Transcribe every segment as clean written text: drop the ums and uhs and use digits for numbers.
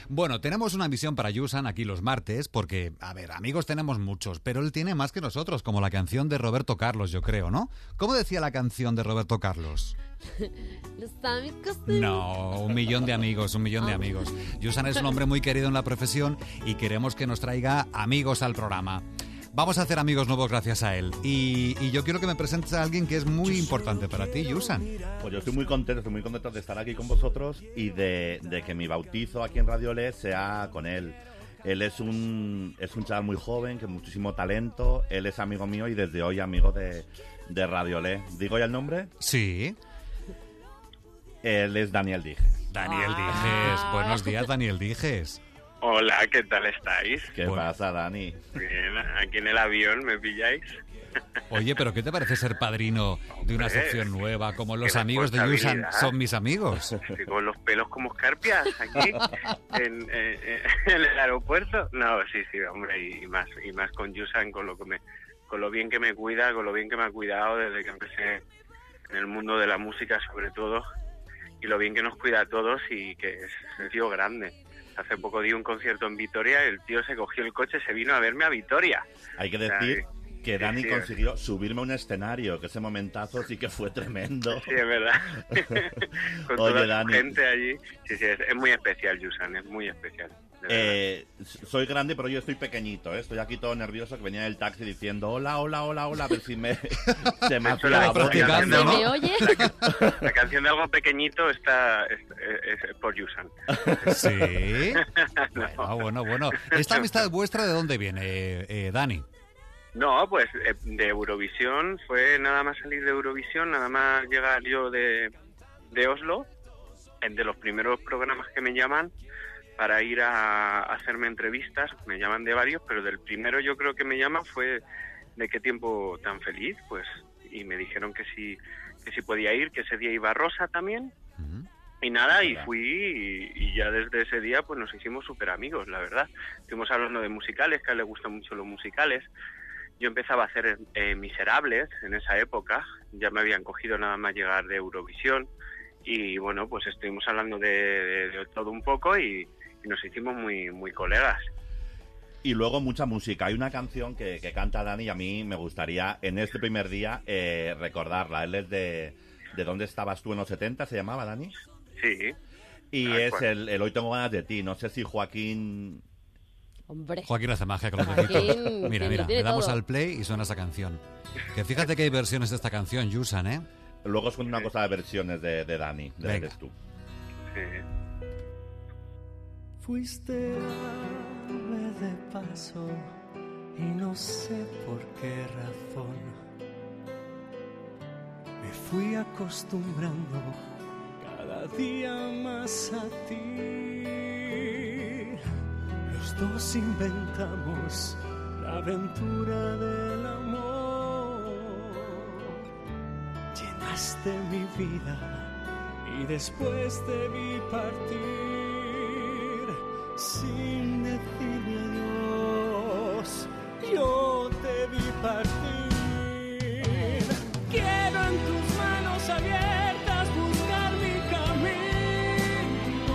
Bueno, tenemos una misión para Yusan aquí los martes, porque, a ver, amigos tenemos muchos, pero él tiene más que nosotros, como la canción de Roberto Carlos, yo creo, ¿no? ¿Cómo decía la canción de Roberto Carlos? Los amigos... No, 1.000.000 de amigos, 1.000.000 de amigos. Yusan es un hombre muy querido en la profesión y queremos que nos traiga amigos al programa. Vamos a hacer amigos nuevos gracias a él. Y yo quiero que me presentes a alguien que es muy importante para ti, Yusan. Pues yo estoy muy contento de estar aquí con vosotros y de que mi bautizo aquí en Radio Le sea con él. Él es un chaval muy joven, con muchísimo talento. Él es amigo mío y desde hoy amigo de Radio Le. ¿Digo ya el nombre? Sí. Él es Daniel Dijes. Daniel Dijes. Buenos días, Daniel Dijes. Hola, ¿qué tal estáis? ¿Qué pasa, Dani? Bien, aquí en el avión, ¿me pilláis? Oye, ¿pero qué te parece ser padrino de una sección nueva como Los amigos de Yusan son mis amigos? Estoy con los pelos como escarpias aquí en el aeropuerto. No, sí, hombre, y más con Yusan, con lo bien que me cuida, con lo bien que me ha cuidado desde que empecé en el mundo de la música sobre todo, y lo bien que nos cuida a todos y que es un tío grande. Hace poco di un concierto en Vitoria, el tío se cogió el coche, se vino a verme a Vitoria. Hay que decir que Dani consiguió subirme a un escenario, que ese momentazo sí que fue tremendo. Sí, es verdad. Con toda la gente allí. Sí, es muy especial, Yusan, es muy especial. Soy grande, pero yo estoy pequeñito, ¿eh? Estoy aquí todo nervioso, que venía en el taxi diciendo hola, a ver si se me hacía la voz. ¿Me oye? La canción de algo pequeñito es por Yusan. Sí. Bueno. ¿Esta amistad vuestra de dónde viene, Dani? No, pues de Eurovisión. Fue nada más salir de Eurovisión, nada más llegar yo de Oslo, de los primeros programas que me llaman para ir a hacerme entrevistas. Me llaman de varios, pero del primero yo creo que me llaman fue de Qué tiempo tan feliz, pues, y me dijeron que sí podía ir, que ese día iba Rosa también. Uh-huh. Y nada, y fui y ya desde ese día pues nos hicimos súper amigos, la verdad. Estuvimos hablando de musicales, que a él le gustan mucho los musicales. Yo empezaba a hacer Miserables en esa época, ya me habían cogido nada más llegar de Eurovisión y bueno, pues estuvimos hablando de todo un poco y nos hicimos muy colegas. Y luego mucha música. Hay una canción que canta Dani y a mí me gustaría en este primer día recordarla. Él es de ¿Dónde estabas tú en los 70? ¿Se llamaba, Dani? Sí. Y es el Hoy tengo ganas de ti. No sé si Joaquín... Hombre. Joaquín hace magia con los deditos. Mira, le damos al play y suena esa canción. Que fíjate que hay versiones de esta canción, Yusan, ¿eh? Luego es una cosa de versiones de Dani, de Eres tú. Sí. Fuiste ave de paso y no sé por qué razón me fui acostumbrando cada día más a ti. Los dos inventamos la aventura del amor. Llenaste mi vida y después te vi partir sin decirle adiós. Yo te vi partir. Quiero en tus manos abiertas buscar mi camino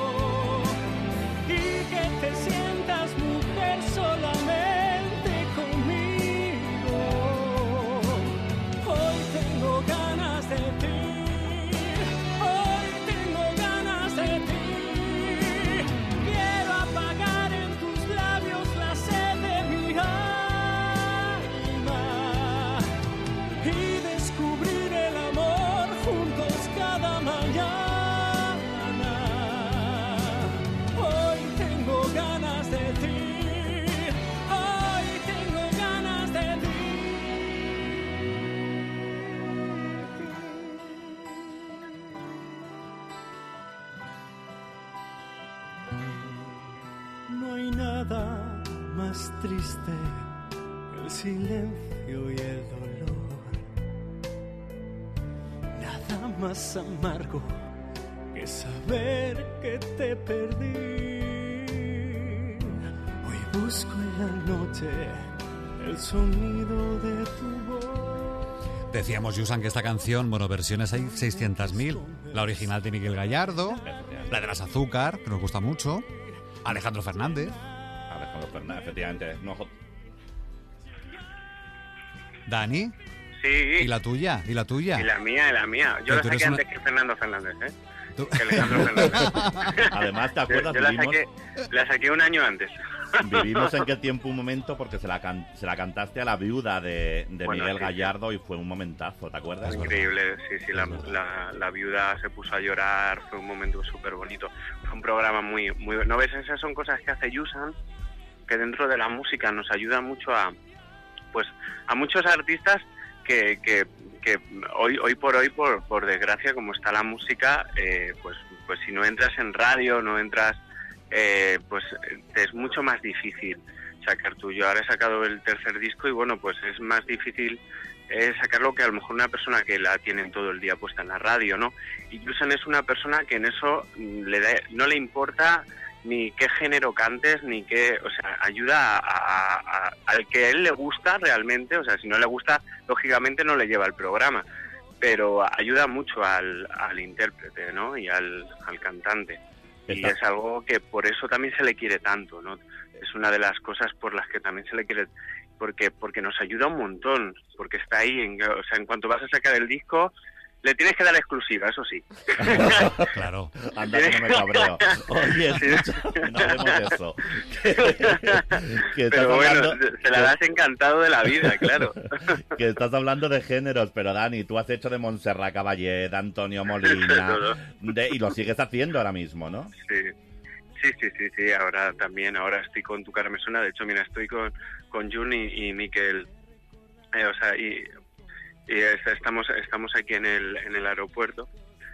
y que te sientas mujer solamente conmigo. Hoy tengo ganas de ti, hoy tengo ganas de ti. Quiero apagar en tus labios la sed de mi alma y descubrir el amor juntos cada mañana. Hoy tengo ganas de ti, hoy tengo ganas de ti. No hay nada más triste que el silencio y el dolor. Nada más amargo que saber que te perdí. Hoy busco en la noche el sonido de tu voz. Decíamos, Yusan, que esta canción, bueno, versiones hay 600.000. La original de Miguel Gallardo, la de las Azúcar, que nos gusta mucho. Alejandro Fernández. Alejandro Fernández, efectivamente. No, Dani. Sí. ¿Y la tuya? ¿Y la tuya? Y la mía. Yo Pero la tú eres saqué una- antes que Fernando Fernández, ¿eh? Tú- Que Alejandro Fernández. Además, ¿te acuerdas? Yo la saqué un año antes. Vivimos en qué tiempo un momento porque se la cantaste a la viuda de Bueno, Miguel sí, Gallardo y fue un momentazo, ¿te acuerdas? Es verdad. Increíble, sí, Es verdad. la viuda se puso a llorar, fue un momento súper bonito. Fue un programa muy... ¿No ves? Esas son cosas que hace Yusan, que dentro de la música nos ayuda mucho a muchos artistas que hoy por hoy, por desgracia, como está la música, pues si no entras en radio, no entras, pues es mucho más difícil sacar tuyo. Ahora he sacado el tercer disco y bueno, pues es más difícil sacarlo que a lo mejor una persona que la tienen todo el día puesta en la radio, ¿no? Y Yusan es una persona que en eso no le importa ni qué género cantes, ni qué... O sea, ayuda al que a él le gusta realmente. O sea, si no le gusta, lógicamente no le lleva el programa. Pero ayuda mucho al intérprete, ¿no? Y al cantante. Y es algo que por eso también se le quiere tanto, ¿no? Es una de las cosas por las que también se le quiere... Porque nos ayuda un montón. Porque está ahí. O sea, en cuanto vas a sacar el disco... Le tienes que dar exclusiva, eso sí. Claro. Anda, que no me cabreo. Oye, escucha, no hablemos de eso. Que estás Pero bueno, hablando- se la das encantado de la vida, claro. Que estás hablando de géneros, pero Dani, tú has hecho de Montserrat Caballé, de Antonio Molina, Todo. y lo sigues haciendo ahora mismo, ¿no? Sí, ahora estoy con Tu cara me suena. De hecho, mira, estoy con Jun y Miquel. Estamos aquí en el aeropuerto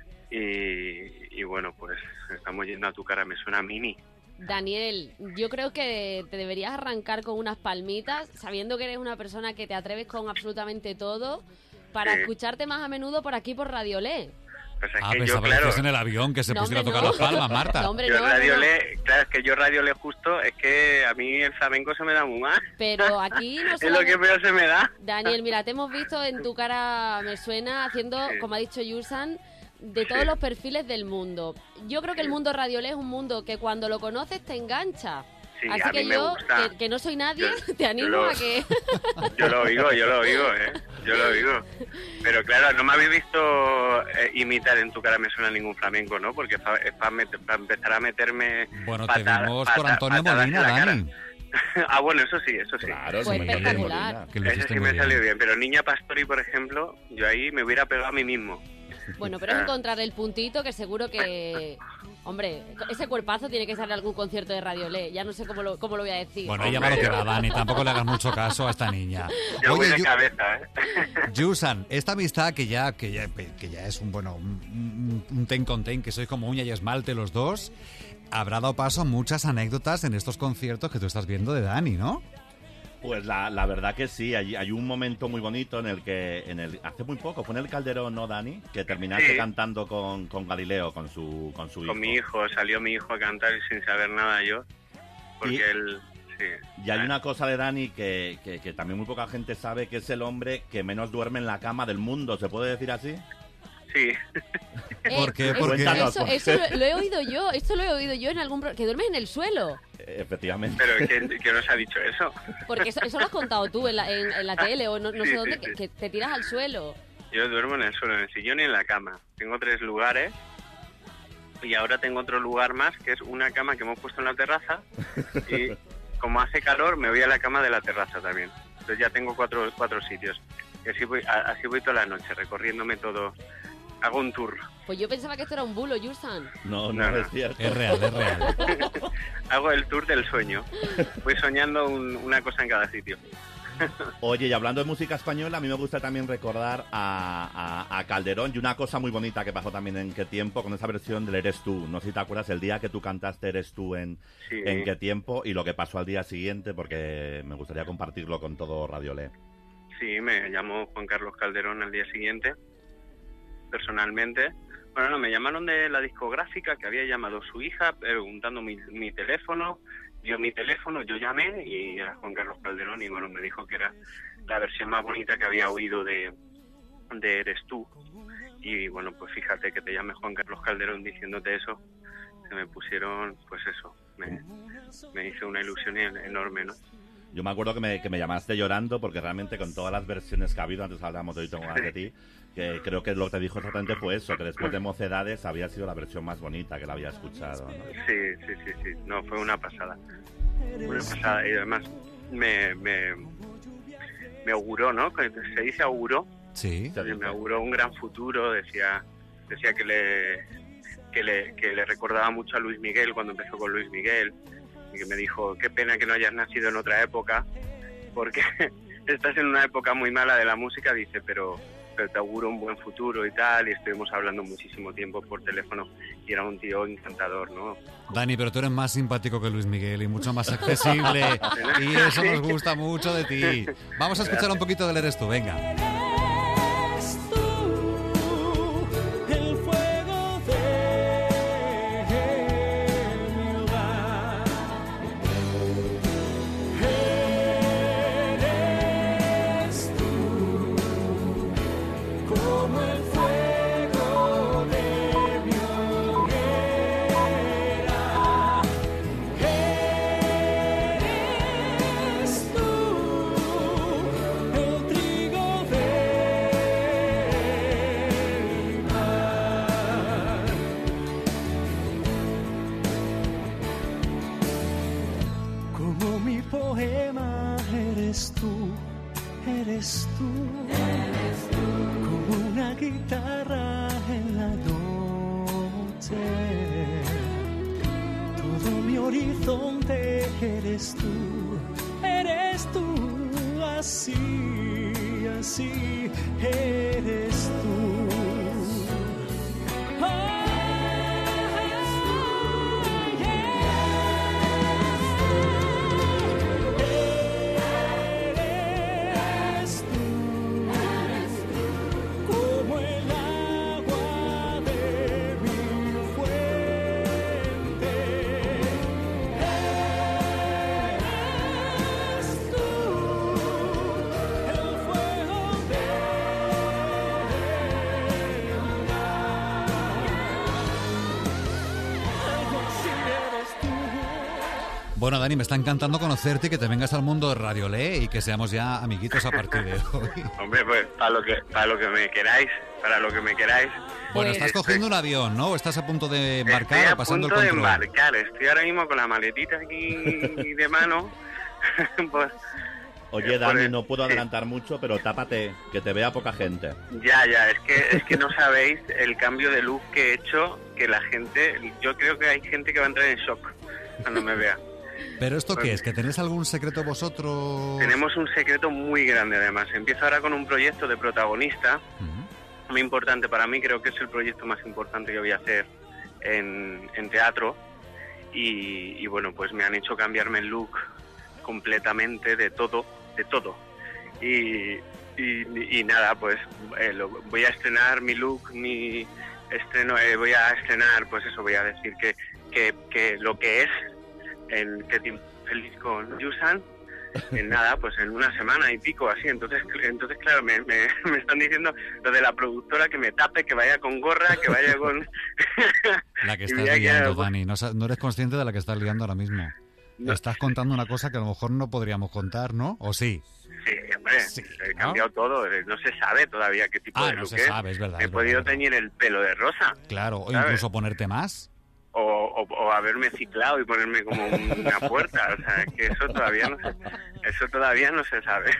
y bueno, pues estamos yendo a Tu cara me suena mini. Daniel, yo creo que te deberías arrancar con unas palmitas, sabiendo que eres una persona que te atreves con absolutamente todo, para Sí. escucharte más a menudo por aquí por Radiolé. Pues es Ah, que yo, pensaba que claro, decías en el avión que se No, pusiera a hombre, tocar no. las palmas, Marta. No, hombre, yo no, Radiolé, claro, es que yo Radiolé justo, es que a mí el flamenco se me da muy mal. Pero aquí no Es lo que solamente... peor se me da. Daniel, mira, te hemos visto en Tu cara me suena haciendo, Sí. como ha dicho Yusan, de todos Sí. los perfiles del mundo. Yo creo que el mundo Radiolé es un mundo que cuando lo conoces te engancha. Sí, Así a que mí me yo, gusta. que no soy nadie, Yo- te animo yo lo- a que... Yo lo oigo, yo lo oigo. Pero claro, no me habéis visto imitar en Tu cara me suena ningún flamenco, ¿no? Porque es para empezar a meterme Bueno, te vimos por Antonio patadas en Molina, la cara. Dani. Ah, bueno, eso sí. Claro, Fue sí, me espectacular. encanta. Que lo Ese hiciste sí muy me bien. salió bien. Pero Niña Pastori, por ejemplo, yo ahí me hubiera pegado a mí mismo. Bueno, pero es encontrar el puntito que seguro que... Hombre, ese cuerpazo tiene que salir a algún concierto de Radiolé. Ya no sé cómo lo voy a decir. Bueno, ella va lo que va, Dani. Tampoco le hagas mucho caso a esta niña. Yo voy de Yu- cabeza, ¿eh? Yusan, esta amistad que ya es un ten con ten, que sois como uña y esmalte los dos, habrá dado paso a muchas anécdotas en estos conciertos que tú estás viendo de Dani, ¿no? Pues la verdad que sí, hay un momento muy bonito en el que hace muy poco, fue en el Calderón, ¿no, Dani? Que terminaste Sí. cantando con Galileo, con su hijo. Con mi hijo, salió mi hijo a cantar y sin saber nada yo. Porque Y- él... Sí. Y hay una cosa de Dani que también muy poca gente sabe, que es el hombre que menos duerme en la cama del mundo, ¿se puede decir así? Sí. ¿Por qué? eso- ¿Por qué? Cuéntanos, Eso, ¿por qué? eso lo he oído yo. Esto lo he oído yo en algún... que duermes en el suelo. Efectivamente. Pero ¿quién nos ha dicho eso? Porque eso lo has contado tú en la tele o no Sí, sé dónde, sí, sí. que te tiras al suelo. Yo duermo en el suelo, en el sillón y en la cama. Tengo 3 lugares. Y ahora tengo otro lugar más, que es una cama que hemos puesto en la terraza. Y como hace calor, me voy a la cama de la terraza también. Entonces ya tengo cuatro sitios. Y así voy toda la noche, recorriéndome todo. Hago un tour. Pues yo pensaba que esto era un bulo, Yusan. No No. es cierto. Es real, es real. Hago el tour del sueño. Voy soñando una cosa en cada sitio. Oye, y hablando de música española, a mí me gusta también recordar a Calderón y una cosa muy bonita que pasó también en Qué Tiempo con esa versión del Eres Tú. No sé si te acuerdas el día que tú cantaste Eres Tú en Sí. Qué Tiempo y lo que pasó al día siguiente, porque me gustaría compartirlo con todo Radiolé. Sí, me llamó Juan Carlos Calderón al día siguiente, personalmente. Bueno, no, me llamaron de la discográfica, que había llamado su hija preguntando mi teléfono. Dio mi teléfono, yo llamé y era Juan Carlos Calderón y bueno, me dijo que era la versión más bonita que había oído de Eres Tú. Y bueno, pues fíjate que te llame Juan Carlos Calderón diciéndote eso, se me pusieron, pues eso, me hizo una ilusión enorme, ¿no? Yo me acuerdo que me llamaste llorando porque realmente con todas las versiones que ha habido, antes hablábamos de Hoy tengo ganas de ti, que creo que lo que te dijo exactamente fue eso, que después de Mocedades había sido la versión más bonita que la había escuchado, ¿no? Sí. No, fue una pasada. Una pasada. Y además me auguró, ¿no? Se dice auguró. Sí. Me auguró un gran futuro. Decía que le recordaba mucho a Luis Miguel cuando empezó con Luis Miguel. Y que me dijo, qué pena que no hayas nacido en otra época, porque estás en una época muy mala de la música, dice, pero te auguro un buen futuro y tal, y estuvimos hablando muchísimo tiempo por teléfono, y era un tío encantador, ¿no? Dani, pero tú eres más simpático que Luis Miguel y mucho más accesible, y eso nos gusta mucho de ti. Vamos a escuchar un poquito del Eres tú, venga. Eres tú, como una guitarra en la noche. Todo mi horizonte eres tú, así, así eres tú. Bueno, Dani, me está encantando conocerte y que te vengas al mundo de Radiolé y que seamos ya amiguitos a partir de hoy. Hombre, pues para lo que me queráis, Bueno, estás cogiendo un avión, ¿no? ¿O estás a punto de embarcar o pasando el control? Estoy a punto de embarcar, estoy ahora mismo con la maletita aquí de mano. Pues, oye, Dani, no puedo adelantar mucho, pero tápate, que te vea poca gente. Ya, es que no sabéis el cambio de look que he hecho, que la gente, yo creo que hay gente que va a entrar en shock cuando me vea. ¿Pero esto qué es? ¿Que tenéis algún secreto vosotros? Tenemos un secreto muy grande, además. Empiezo ahora con un proyecto de protagonista, muy importante para mí, creo que es el proyecto más importante que voy a hacer en teatro. Y bueno, pues me han hecho cambiarme el look completamente de todo. Y nada, pues voy a estrenar mi look, voy a estrenar, pues eso, voy a decir que lo que es en Que te feliz con Yusan, en nada, pues en una semana y pico, así. Entonces claro, me están diciendo lo de la productora, que me tape, que vaya con gorra, que vaya con... La que estás liando, Dani, no eres consciente de la que estás liando ahora mismo. No. Estás contando una cosa que a lo mejor no podríamos contar, ¿no? ¿O sí? Sí, hombre, sí, he cambiado todo, no se sabe todavía qué tipo de look es. No se sabe, es verdad. He podido teñir el pelo de rosa. Claro, o ¿sabes? incluso ponerte más. O haberme ciclado y ponerme como una puerta, o sea, que eso todavía no se sabe.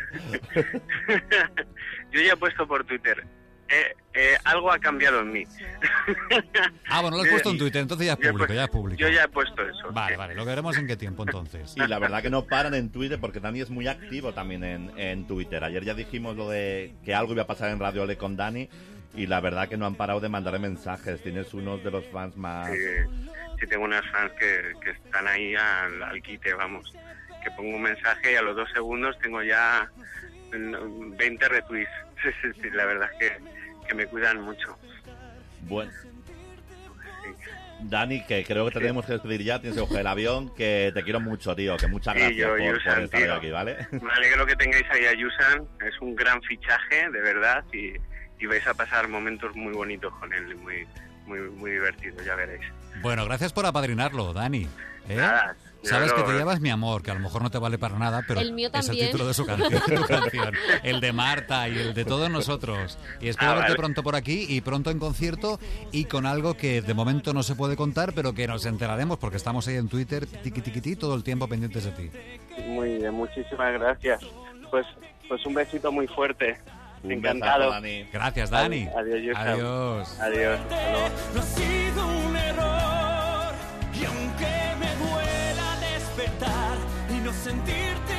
Yo ya he puesto por Twitter, algo ha cambiado en mí. Bueno, lo has puesto en Twitter, entonces ya es público, Yo ya he puesto eso. Vale, lo veremos en qué tiempo entonces. Y la verdad que no paran en Twitter, porque Dani es muy activo también en Twitter. Ayer ya dijimos lo de que algo iba a pasar en Radio Ole con Dani, y la verdad que no han parado de mandarle mensajes. Tienes unos de los fans más... Sí, tengo unas fans que están ahí al quite, vamos. Que pongo un mensaje y a los 2 segundos tengo ya 20 retweets. Sí, la verdad es que me cuidan mucho. Bueno. Dani, que creo que te tenemos que despedir ya, tienes que coger el avión, que te quiero mucho, tío, que muchas gracias por estar aquí, ¿vale? Me alegro que tengáis ahí a Yusan, es un gran fichaje, de verdad, y vais a pasar momentos muy bonitos con él, muy divertidos, ya veréis. Bueno, gracias por apadrinarlo, Dani. Nada, Sabes Claro. que te llevas Mi amor, que a lo mejor no te vale para nada, pero El mío es el también. título de su canción, tu canción. El de Marta y el de todos nosotros. Y espero verte Vale. pronto por aquí y pronto en concierto y con algo que de momento no se puede contar, pero que nos enteraremos porque estamos ahí en Twitter, tiqui, todo el tiempo pendientes de ti. Muy bien, muchísimas gracias. Pues un besito muy fuerte. Un Encantado. besazo, Dani. Gracias, Dani. Adiós, Joshua. Adiós. Adiós. Hasta luego. No ha sido un error y aunque me duela despertar y no sentirte